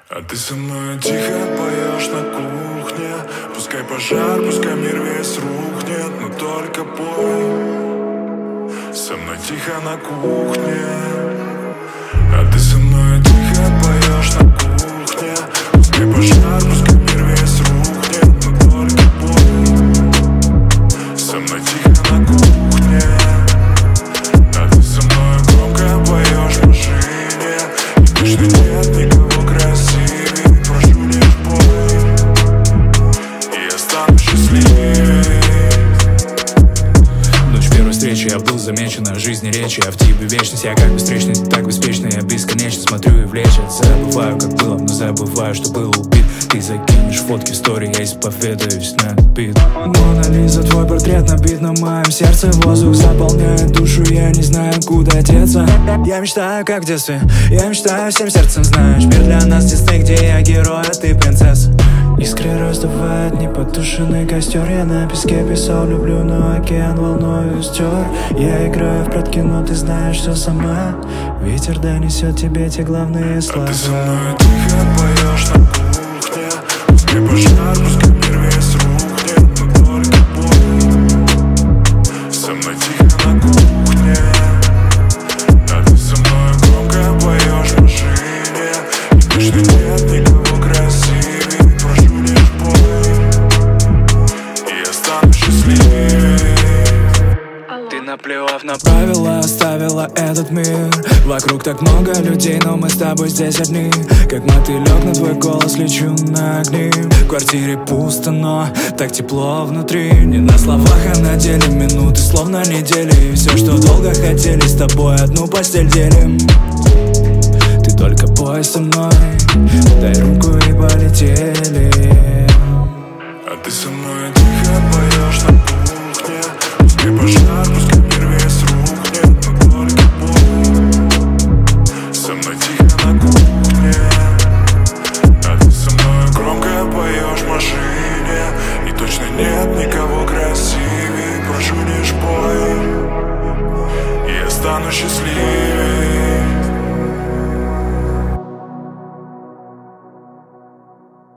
А ты со мной тихо поешь на кухне. Пускай пожар, пускай мир весь рухнет, но только пой со мной тихо на кухне. А ты со мной тихо поешь на кухне. Пускай пожар, пускай мир весь рухнет, но только пой со мной тихо на кухне. А ты со мной громко поешь в машине. И точно нет никого красивее. Прошу лишь пой, и я стану счастливее. Ночь первой встречи, я был замечен о жизни речи. А в тебе вечность, я как бесстречный, ты так беспечный. Я бесконечно смотрю и влечет. Забываю, как было, но забываю, что был убит. Ты закинешь фотки в стори, я исповедуюсь на бит. Мона Лиза, твой портрет набит на моем сердце. Воздух заполняет душу, я не знаю, куда деться. Я мечтаю, как в детстве, я мечтаю всем сердцем. Знаешь, мир для нас Дисней, где я герой, а ты принцесса. Искры раздувает непотушенный костер. Я на песке писал, люблю, но океан волною стер. Я играю в прятки, но ты знаешь все сама. Ветер донесет тебе те главные слова. А ты со мной тихо поешь на кухне. Пускай пожар, пускай мир весь рухнет, но только пой со мной тихо на кухне. А ты со мной громко поешь в машине. И точно нет никого красивее. Прошу лишь пой, и я стану счастливее. Ты, наплевав на правила, оставила этот мир. Вокруг так много людей, но мы с тобой здесь одни. Как мотылек на твой голос лечу на огни. В квартире пусто, но так тепло внутри. Не на словах, а на деле. Минуты словно недели. И все, что долго хотели, с тобой одну постель делим. Ты только пой со мной, дай руку и полетели. А ты со мной тихо поешь на кухне. Пускай пожар, пускай мир весь рухнет, но только пой со мной тихо на кухне. А ты со мной громко поешь в машине. И точно нет никого красивее. Прошу лишь пой, и я стану счастливее.